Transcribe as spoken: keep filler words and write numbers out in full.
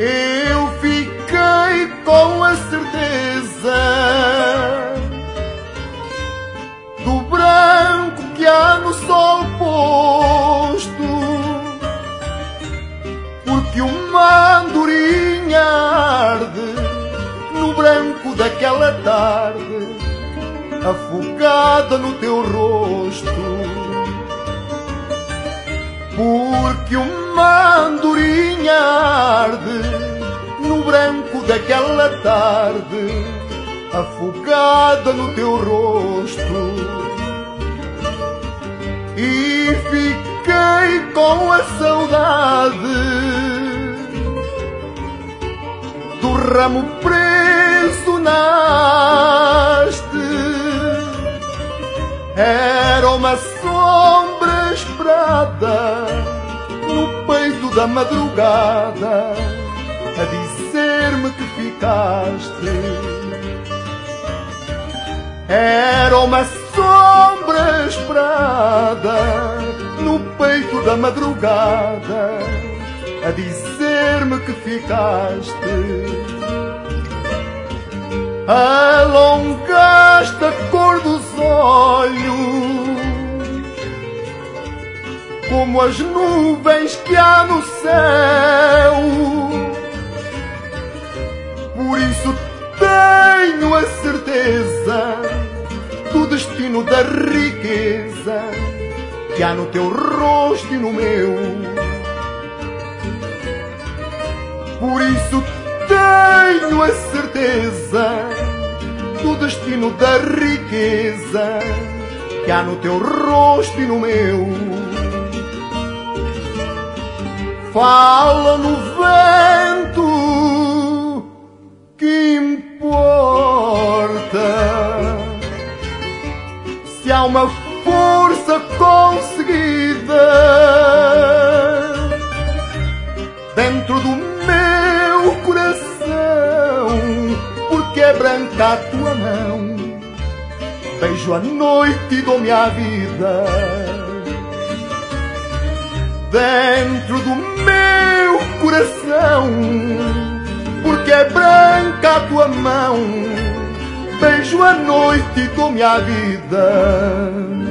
eu fiquei com a certeza do branco que há no sol posto, porque uma andorinha arde no branco daquela tarde, afogada no teu rosto. Porque uma andorinha arde no branco daquela tarde, afogada no teu rosto. E fiquei com a saudade do ramo preso na haste. Era uma sombra esperada no peito da madrugada, a dizer-me que ficaste. Era uma sombra esperada no peito da madrugada, a dizer-me que ficaste. Alongaste a cor dos olhos como as nuvens que há no céu. Por isso tenho a certeza do destino da riqueza que há no teu rosto e no meu. Por isso tenho a certeza do destino da riqueza que há no teu rosto e no meu. Fala no vento, que importa se há uma força conseguida dentro do meu coração, porque é branca a tua mão. Beijo a noite e dou-me a vida dentro do meu coração, porque é branca a tua mão. Beijo a noite e dou-me a vida.